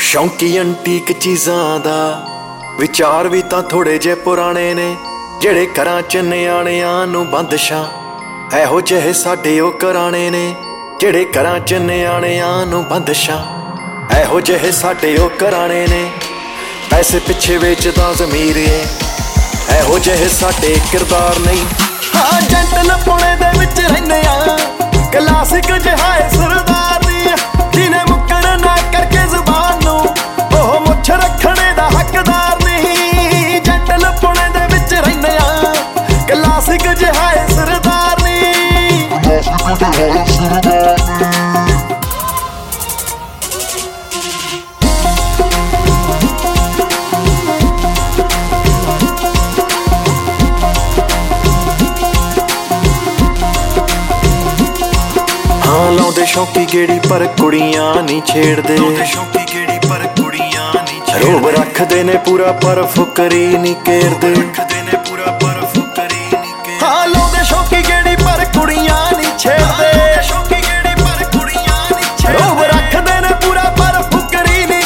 शौकी antique चीज़ां दा विचार भी तां थोड़े जे पुराने ने जेड़े घरां च नियाणियां नूं बंदिशां एहो जिहे साडे ओ घराणे ने जेड़े घरां च नियाणियां नूं बंदिशां एहो जिहे साडे ओ घराणे ने पैसे पिछे वेचदा ज़मीर एहो जिहे साडे किरदार नहीं। हाँ जेंटल पुणे दे विच रहिंदे आ क्लासिक जिहा सरदार दी जिने मुक्कड़ ना करके ज़ुबान नूं ओह मुछ रखणे दा हकदार नहीं। जेंटल पुणे दे विच रहिंदे आ क्लासिक जिहा सरदार नी हाँ लाउंदे शौकी गेड़ी पर कुड़ियां नहीं छेड़दे रोब रखदे ने पूरा पर फुकरी नहीं केरदे। हाँ लाउंदे शौकी गेड़ी पर कुड़ियां नहीं छेड़दे रोब रखदे ने पूरा पर फुकरी नहीं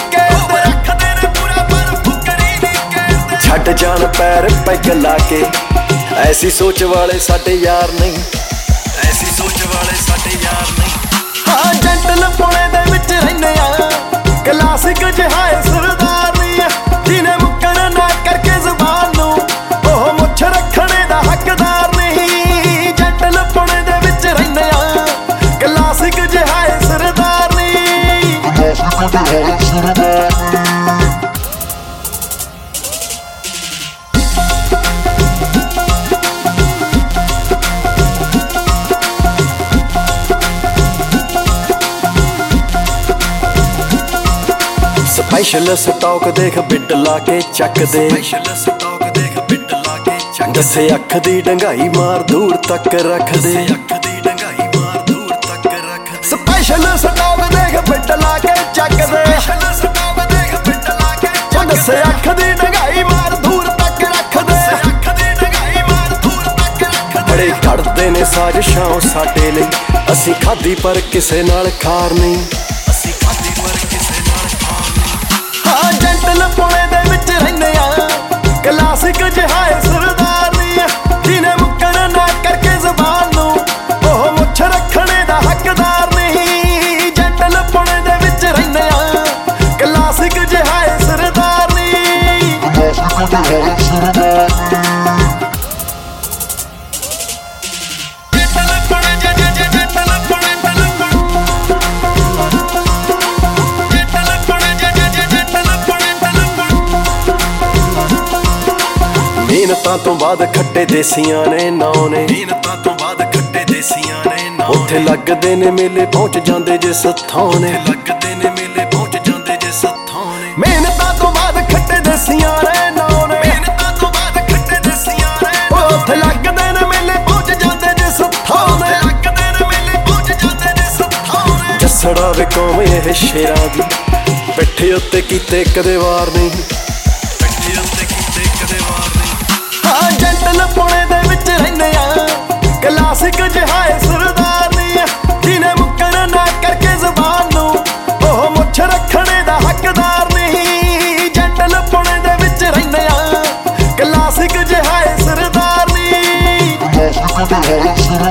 केरदे। छड्ड जान पैर पैग ला के ऐसी सोच वाले साडे यार नहीं ऐसी सोच वाले साडे यार नहीं। हाँ जेंटल पुणे दे विच रहिंदे आ क्लासिक जिहा सरदार नी जिने मुक्कड़ ना करके ज़ुबान नूं ओह मुछ रखणे दा हकदार नहीं। जेंटल पुणे दे विच रहिंदे आ क्लासिक जिहा सरदार नी स्पेशल स्टॉक देख बिट ला के चक दे दसे अख दी डंगाई मार दूर तक रख दे। स्पेशल स्टॉक देख बिट ला के चक दे दसे अख दी डंगाई मार दूर तक रख दे। बड़े घड़ते ने साजिशां साडे लई असीं खाधी पर किसे नाल खार नहीं। हाँ जेंटल पुणे दे विच रहिंदे आ क्लासिक जिहा सरदार नी जिने मुक्कड़ ना करके ज़ुबान नूं ओह मुछ रखणे दा हकदार नहीं। जेंटल पुणे दे विच रहिंदे आ क्लासिक जिहा सरदार नी मेहनतां तो बाद खट्टे देसियां ने नौ ने उत्थे लगदे ने मेले पहुंच जांदे जिस थां ने। मेहनतां तो बाद खट्टे देसियां ने नौ ने उत्थे लगदे ने मेले पहुंच जांदे जिस थां ने। जसड़ा वे कौम ये शेरां दी पिट्ठे उत्ते कीते कदे वार नहीं। हाँ जेंटल पुणे दे विच रहिंदे आ क्लासिक जिहा सरदार नी जिने मुक्कड़ ना करके ज़ुबान नूं ओह मुछ रखणे दा हकदार नहीं। जेंटल पुणे दे विच रहिंदे आ क्लासिक जिहा सरदार नी